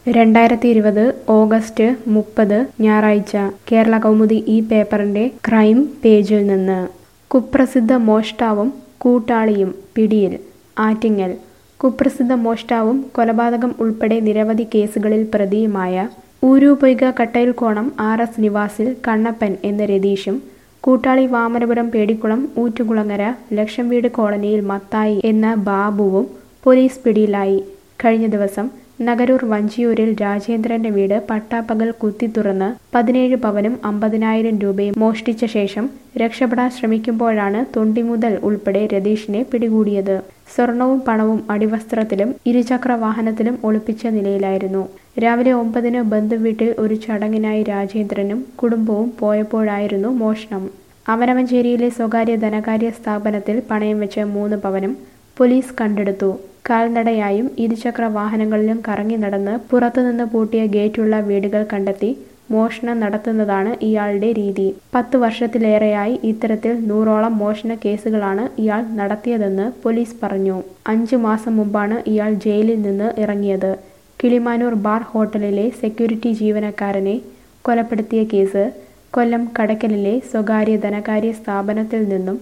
2020 August 30 ഞായറാഴ്ച കേരള കൗമുദി ഈ പേപ്പറിന്റെ ക്രൈം പേജിൽ നിന്ന് കുപ്രസിദ്ധ മോഷ്ടാവും കൂട്ടാളിയും പിടിയിൽ. ആറ്റിങ്ങൽ കുപ്രസിദ്ധ മോഷ്ടാവും കൊലപാതകം ഉൾപ്പെടെ നിരവധി കേസുകളിൽ പ്രതിയുമായ ഊരൂപൊയ്ക കട്ടയിൽക്കോണം RS നിവാസിൽ കണ്ണപ്പൻ എന്ന രതീഷും കൂട്ടാളി വാമനപുരം പേടിക്കുളം ഊറ്റുകുളങ്ങര ലക്ഷംവീട് കോളനിയിൽ മത്തായി എന്ന ബാബുവും പോലീസ് പിടിയിലായി. കഴിഞ്ഞ ദിവസം നഗരൂർ വഞ്ചിയൂരിൽ രാജേന്ദ്രന്റെ വീട് പട്ടാപ്പകൽ കുത്തിത്തുറന്ന് 17 പവനും 50,000 രൂപയും മോഷ്ടിച്ച ശേഷം രക്ഷപ്പെടാൻ ശ്രമിക്കുമ്പോഴാണ് തൊണ്ടിമുതൽ ഉൾപ്പെടെ രതീഷിനെ പിടികൂടിയത്. സ്വർണവും പണവും അടിവസ്ത്രത്തിലും ഇരുചക്ര വാഹനത്തിലും ഒളിപ്പിച്ച നിലയിലായിരുന്നു. രാവിലെ 9-ന് ബന്ധുവീട്ടിൽ ഒരു ചടങ്ങിനായി രാജേന്ദ്രനും കുടുംബവും പോയപ്പോഴായിരുന്നു മോഷണം. അവനവഞ്ചേരിയിലെ സ്വകാര്യ ധനകാര്യ സ്ഥാപനത്തിൽ പണയം വെച്ച 3 പവനും പോലീസ് കണ്ടെടുത്തു. കാൽനടയായും ഇരുചക്ര വാഹനങ്ങളിലും കറങ്ങി നടന്ന് പുറത്തുനിന്ന് പൂട്ടിയ ഗേറ്റുള്ള വീടുകൾ കണ്ടെത്തി മോഷണം നടത്തുന്നതാണ് ഇയാളുടെ രീതി. 10 വർഷത്തിലേറെയായി ഇത്തരത്തിൽ 100ഓളം മോഷണ കേസുകളാണ് ഇയാൾ നടത്തിയതെന്ന് പോലീസ് പറഞ്ഞു. 5 മാസം മുമ്പാണ് ഇയാൾ ജയിലിൽ നിന്ന് ഇറങ്ങിയത്. കിളിമാനൂർ ബാർ ഹോട്ടലിലെ സെക്യൂരിറ്റി ജീവനക്കാരനെ കൊലപ്പെടുത്തിയ കേസ്, കൊല്ലം കടയ്ക്കലിലെ സ്വകാര്യ ധനകാര്യ സ്ഥാപനത്തിൽ നിന്നും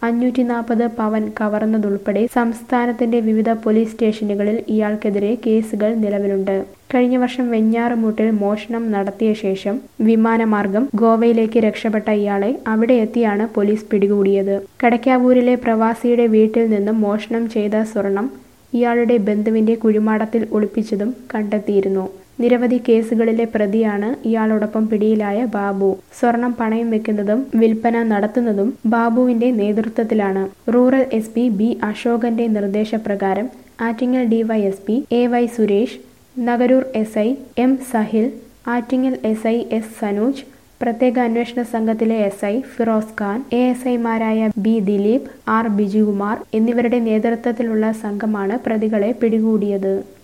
540 പവൻ കവർന്നതുൾപ്പെടെ സംസ്ഥാനത്തിന്റെ വിവിധ പോലീസ് സ്റ്റേഷനുകളിൽ ഇയാൾക്കെതിരെ കേസുകൾ നിലവിലുണ്ട്. കഴിഞ്ഞ വർഷം വെഞ്ഞാറുമൂട്ടിൽ മോഷണം നടത്തിയ ശേഷം വിമാനമാർഗം ഗോവയിലേക്ക് രക്ഷപ്പെട്ട ഇയാളെ അവിടെ എത്തിയാണ് പോലീസ് പിടികൂടിയത്. കടയ്ക്കാവൂരിലെ പ്രവാസിയുടെ വീട്ടിൽ നിന്നും മോഷണം ചെയ്ത സ്വർണം ഇയാളുടെ ബന്ധുവിന്റെ കുഴിമാടത്തിൽ ഒളിപ്പിച്ചതും കണ്ടെത്തിയിരുന്നു. നിരവധി കേസുകളിലെ പ്രതിയാണ് ഇയാളോടൊപ്പം പിടിയിലായ ബാബു. സ്വർണം പണയം വെക്കുന്നതും വിൽപ്പന നടത്തുന്നതും ബാബുവിന്റെ നേതൃത്വത്തിലാണ്. റൂറൽ SP B അശോകന്റെ നിർദ്ദേശപ്രകാരം Attingal DYSP AY Suresh, Nagaroor SI M Sahil, Attingal SI S Sanooj, പ്രത്യേക അന്വേഷണ സംഘത്തിലെ SI Firoz Khan, ASIമാരായ B Dileep, R Bijukumar എന്നിവരുടെ നേതൃത്വത്തിലുള്ള സംഘമാണ് പ്രതികളെ പിടികൂടിയത്.